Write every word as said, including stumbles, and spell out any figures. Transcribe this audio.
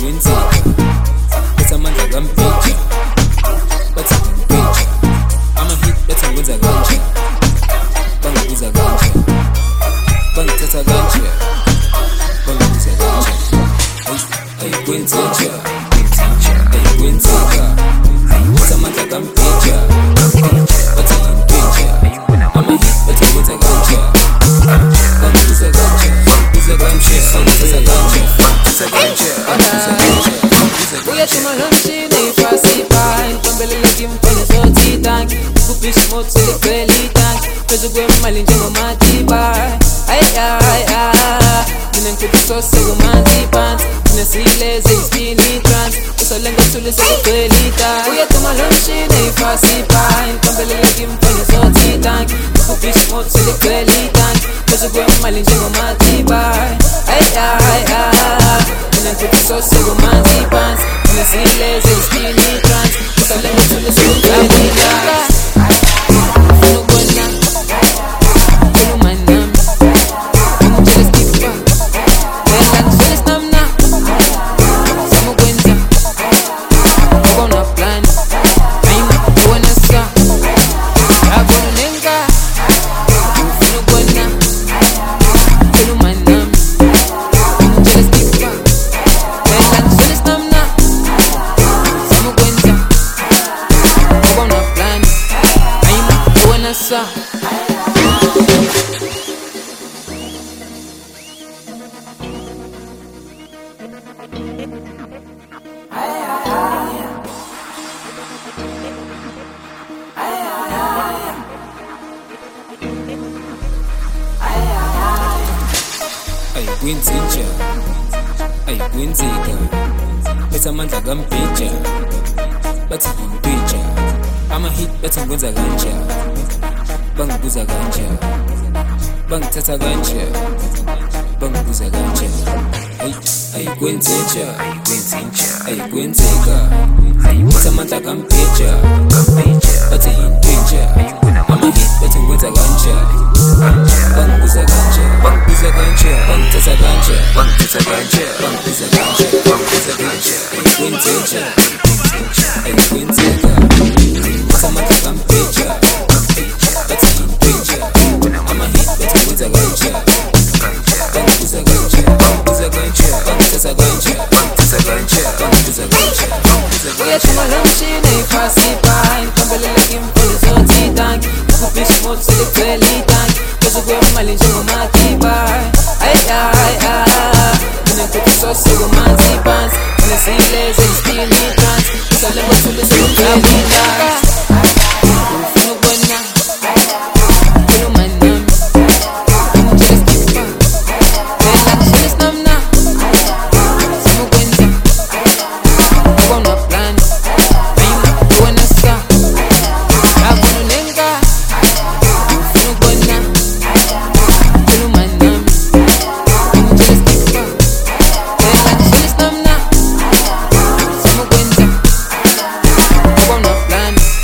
ayikwenzeka betha amandla kampija bathi ngempija ama-hit bethi ngikwenza kanje bangibiza kanje bangithatha kanje bangibiza kanje ayikwenzeka ayikwenzeka betha amandla kampija bathi ngempija ama-hit bethi ngikwenza kanje bangibiza kanje bangibiza kanje bangithatha kanje Uyatuma lomshini ifasi pai Kwambelele kimfane zote tanki Kupishi moto seligweli tanki Phezu kwemali njengomatiba Ay ay ay Mina nkuti sose kumanzi pants Mina sileze ispini trans Usolenga sule seligweli tanki Uyatuma lomshini ifasi pai Kwambelele kimfane zote tanki Kupishi moto seligweli tanki Phezu kwemali njengomatiba Ay ay ay Mina nkuti sose kumanzi pants Mina sileze ispini trans Usolenga sule seligweli tanki ayikwenzeka ayikwenzeka betha amandla kampija bathi ngempija ama-hit bethi ngikwenza kanje bangibuza kanje bangithatha kanje bangibuza kanje ayikwenzeka ayikwenzeka betha amandla kampija bathi ngempija ama-hit bethi ngikwenza kanje bangibuza kanje bangibuza kanje bangithatha kanje bangithatha kanje bangibuza kanje bangibuza kanje ayikwenzeka ayikwenzeka betha amandla kampija bathi ngempija ama-hit bethi ngikwenza kanje bangibuza kanje bangibuza kanje bangithatha kanje bangithatha kanje bangibuza kanje Uyatuma lomshini ifasi pai Kwambelele kimfane zote tanki Kupishi moto seligweli tanki Phezu kwemali njengomatiba Ay ay ay Mina nkuti sose kumanzi pants Mina sileze ispini trans Usolenga sule seligweli tanki Ufuna ukubona Khuluma nami Ungitshela iskipha Phela ngishela isinamna Zama ukwenza Ubona plan Ayima uwena sa Abona unenga Ufuna ukubona Khuluma nami Ungitshela iskipha Phela ngishela isinamna Zama ukwenza Ubona plan